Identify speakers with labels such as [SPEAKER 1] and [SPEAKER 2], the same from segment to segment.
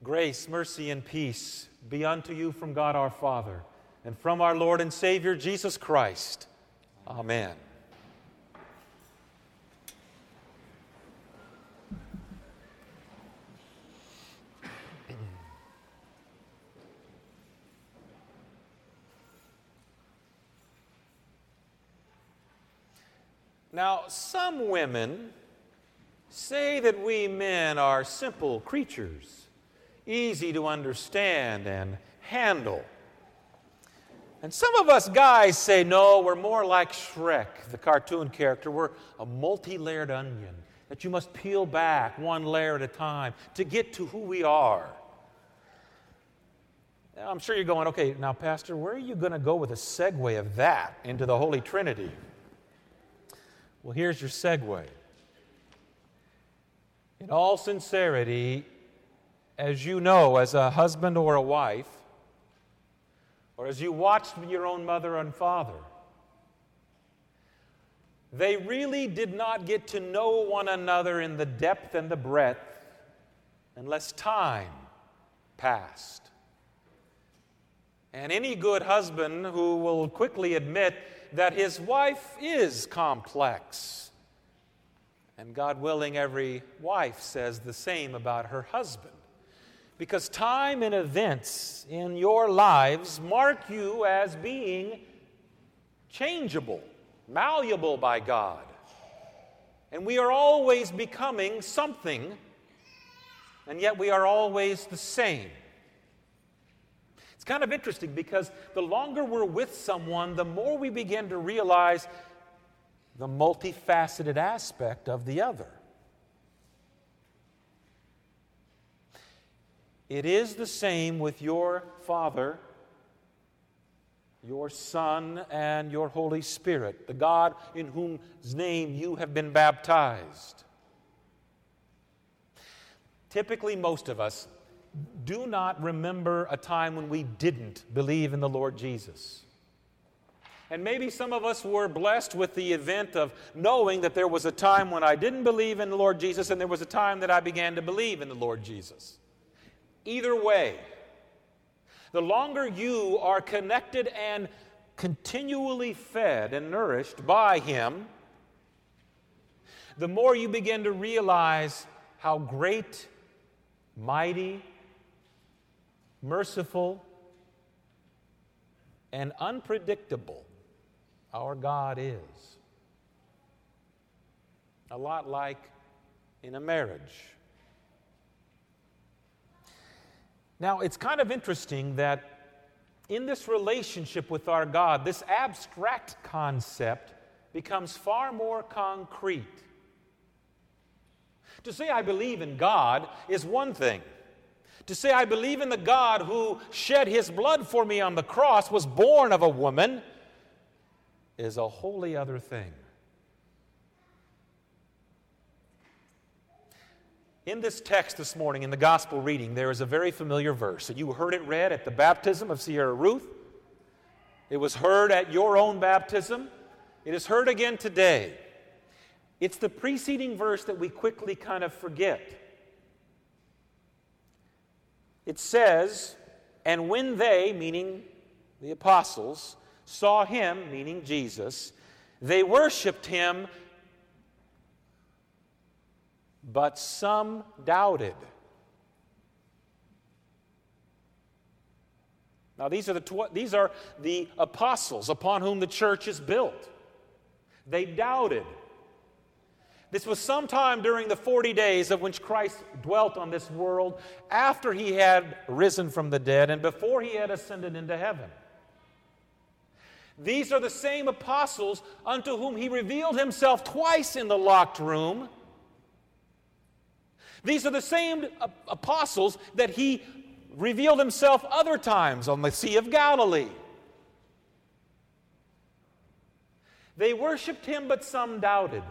[SPEAKER 1] Grace, mercy, and peace be unto you from God our Father and from our Lord and Savior Jesus Christ. Amen. Now, some women say that we men are simple creatures, easy to understand and handle. And some of us guys say, no, we're more like Shrek, the cartoon character. We're a multi-layered onion that you must peel back one layer at a time to get to who we are. Now, I'm sure you're going, okay, now, Pastor, where are you going to go with a segue of that into the Holy Trinity? Well, here's your segue. In all sincerity, as you know, as a husband or a wife, or as you watched your own mother and father, they really did not get to know one another in the depth and the breadth unless time passed. And any good husband who will quickly admit that his wife is complex. And God willing, every wife says the same about her husband. Because time and events in your lives mark you as being changeable, malleable by God. And we are always becoming something, and yet we are always the same. It's kind of interesting because the longer we're with someone, the more we begin to realize the multifaceted aspect of the other. It is the same with your Father, your Son, and your Holy Spirit, the God in whose name you have been baptized. Typically, most of us do not remember a time when we didn't believe in the Lord Jesus. And maybe some of us were blessed with the event of knowing that there was a time when I didn't believe in the Lord Jesus and there was a time that I began to believe in the Lord Jesus. Either way, the longer you are connected and continually fed and nourished by Him, the more you begin to realize how great, mighty, merciful, and unpredictable our God is. A lot like in a marriage. Now, it's kind of interesting that in this relationship with our God, this abstract concept becomes far more concrete. To say I believe in God is one thing. To say I believe in the God who shed His blood for me on the cross, was born of a woman, is a wholly other thing. In this text this morning, in the gospel reading, there is a very familiar verse. And you heard it read at the baptism of Sierra Ruth. It was heard at your own baptism. It is heard again today. It's the preceding verse that we quickly kind of forget. It says, and when they, meaning the apostles, saw Him, meaning Jesus, they worshiped Him, but some doubted. Now these are the apostles upon whom the church is built. They doubted. This was sometime during the 40 days of which Christ dwelt on this world, after He had risen from the dead and before He had ascended into heaven. These are the same apostles unto whom He revealed Himself twice in the locked room. These are the same apostles that He revealed Himself other times on the Sea of Galilee. They worshiped Him, but some doubted.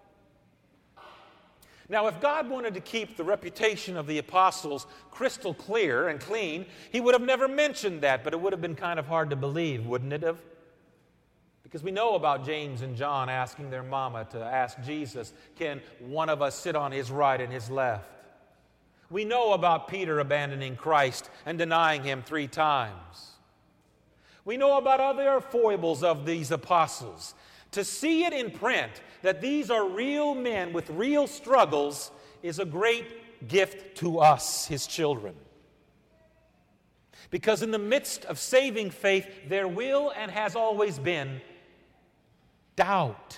[SPEAKER 1] Now, if God wanted to keep the reputation of the apostles crystal clear and clean, He would have never mentioned that, but it would have been kind of hard to believe, wouldn't it have? Because we know about James and John asking their mama to ask Jesus, can one of us sit on His right and His left? We know about Peter abandoning Christ and denying Him 3 times. We know about other foibles of these apostles. To see it in print that these are real men with real struggles is a great gift to us, His children. Because in the midst of saving faith, there will and has always been doubt.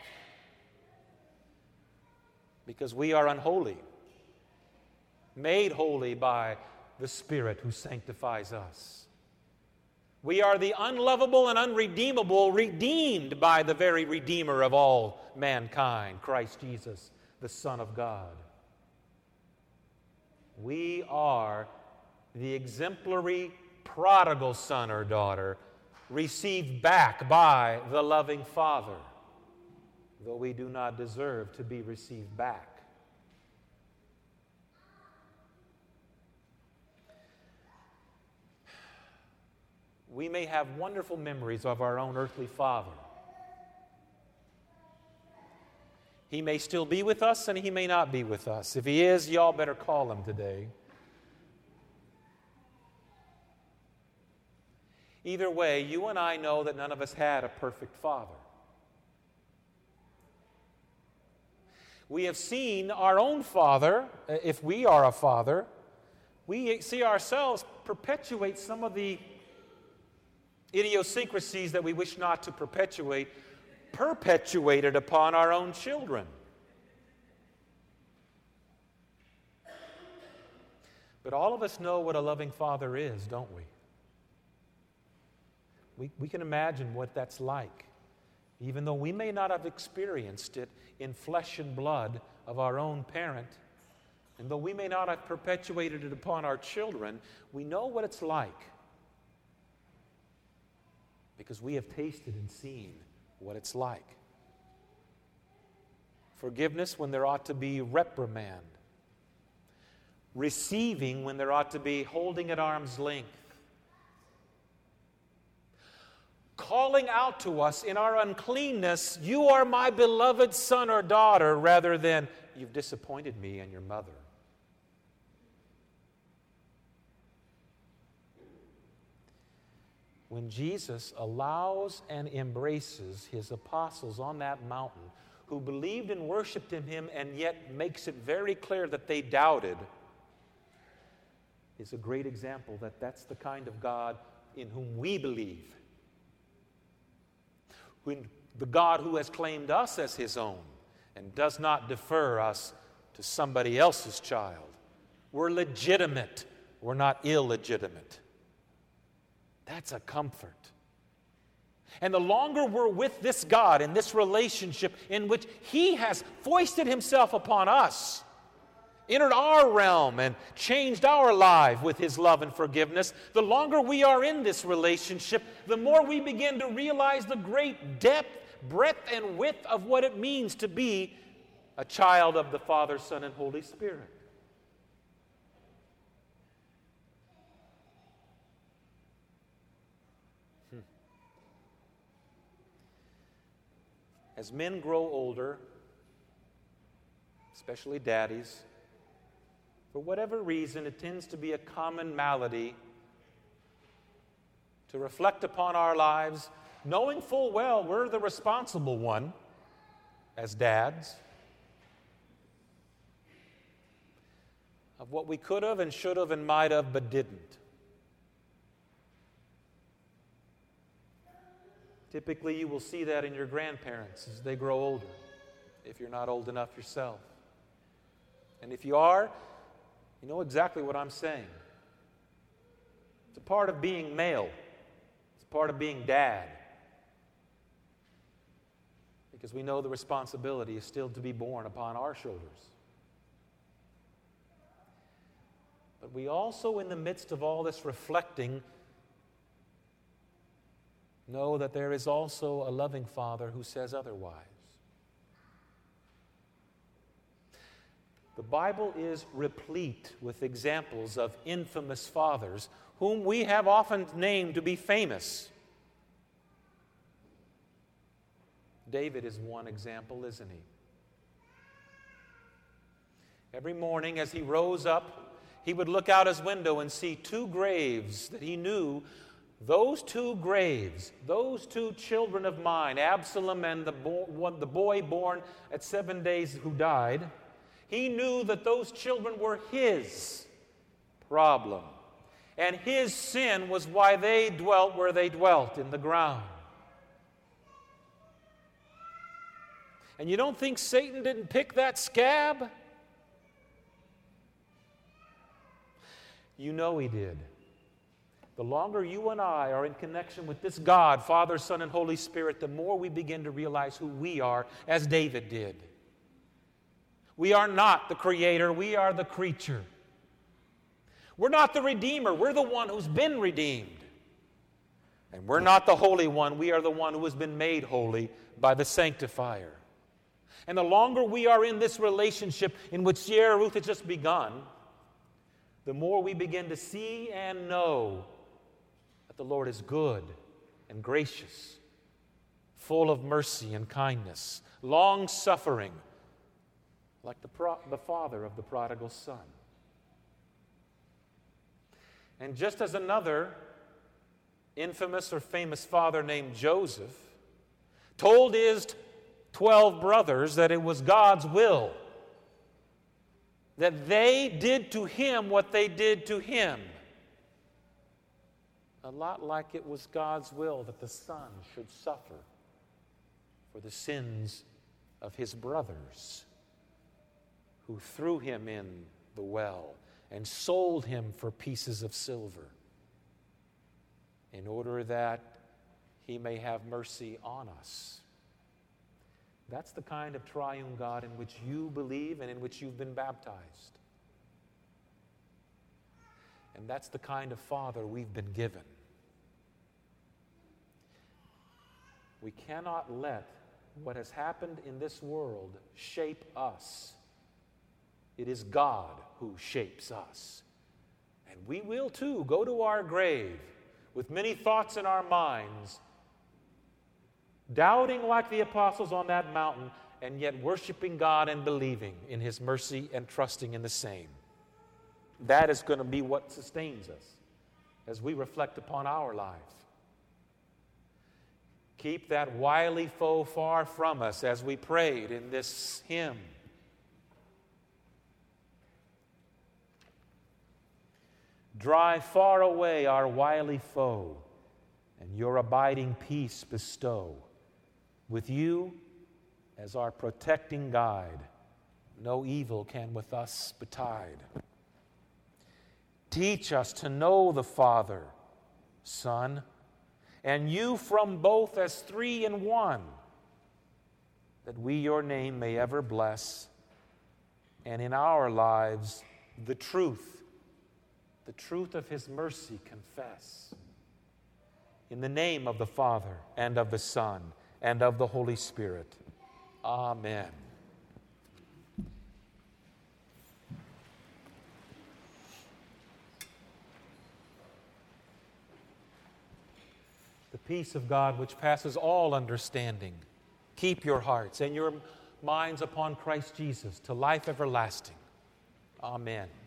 [SPEAKER 1] Because we are unholy, made holy by the Spirit who sanctifies us. We are the unlovable and unredeemable, redeemed by the very Redeemer of all mankind, Christ Jesus, the Son of God. We are the exemplary prodigal son or daughter received back by the loving Father, though we do not deserve to be received back. We may have wonderful memories of our own earthly father. He may still be with us and he may not be with us. If he is, y'all better call him today. Either way, you and I know that none of us had a perfect father. We have seen our own father, if we are a father, we see ourselves perpetuate some of the idiosyncrasies that we wish not to perpetuate, perpetuated upon our own children. But all of us know what a loving father is, don't we? We can imagine what that's like, even though we may not have experienced it in flesh and blood of our own parent, and though we may not have perpetuated it upon our children, we know what it's like because we have tasted and seen what it's like. Forgiveness when there ought to be reprimand. Receiving when there ought to be holding at arm's length. Calling out to us in our uncleanness, "You are my beloved son or daughter," rather than, "You've disappointed me and your mother." When Jesus allows and embraces His apostles on that mountain, who believed and worshiped in Him and yet makes it very clear that they doubted, is a great example that that's the kind of God in whom we believe. When the God who has claimed us as His own and does not defer us to somebody else's child. We're legitimate. We're not illegitimate. That's a comfort. And the longer we're with this God in this relationship in which He has foisted Himself upon us, entered our realm and changed our life with His love and forgiveness, the longer we are in this relationship, the more we begin to realize the great depth, breadth, and width of what it means to be a child of the Father, Son, and Holy Spirit. As men grow older, especially daddies, for whatever reason, it tends to be a common malady to reflect upon our lives, knowing full well we're the responsible one as dads, of what we could have and should have and might have but didn't. Typically, you will see that in your grandparents as they grow older, if you're not old enough yourself. And if you are, you know exactly what I'm saying. It's a part of being male. It's a part of being dad. Because we know the responsibility is still to be borne upon our shoulders. But we also, in the midst of all this reflecting, know that there is also a loving Father who says otherwise. The Bible is replete with examples of infamous fathers whom we have often named to be famous. David is one example, isn't he? Every morning as he rose up he would look out his window and see two graves that he knew, those two graves, those two children of mine, Absalom and the boy born at 7 days who died, he knew that those children were his problem. And his sin was why they dwelt where they dwelt, in the ground. And you don't think Satan didn't pick that scab? You know he did. The longer you and I are in connection with this God, Father, Son, and Holy Spirit, the more we begin to realize who we are, as David did. We are not the creator, we are the creature. We're not the Redeemer, we're the one who's been redeemed. And we're not the Holy One, we are the one who has been made holy by the Sanctifier. And the longer we are in this relationship in which Sierra Ruth has just begun, the more we begin to see and know that the Lord is good and gracious, full of mercy and kindness, long-suffering, like the father of the prodigal son. And just as another infamous or famous father named Joseph told his 12 brothers that it was God's will that they did to him what they did to him, a lot like it was God's will that the son should suffer for the sins of his brothers who threw him in the well and sold him for pieces of silver in order that he may have mercy on us. That's the kind of triune God in which you believe and in which you've been baptized. And that's the kind of Father we've been given. We cannot let what has happened in this world shape us. It is God who shapes us. And we will too go to our grave with many thoughts in our minds, doubting like the apostles on that mountain, and yet worshiping God and believing in His mercy and trusting in the same. That is going to be what sustains us as we reflect upon our lives. Keep that wily foe far from us, as we prayed in this hymn. Drive far away our wily foe, and your abiding peace bestow. With you as our protecting guide, no evil can with us betide. Teach us to know the Father, Son, and you from both as three in one, that we your name may ever bless, and in our lives the truth of His mercy confess. In the name of the Father, and of the Son, and of the Holy Spirit. Amen. The peace of God, which passes all understanding, keep your hearts and your minds upon Christ Jesus to life everlasting. Amen.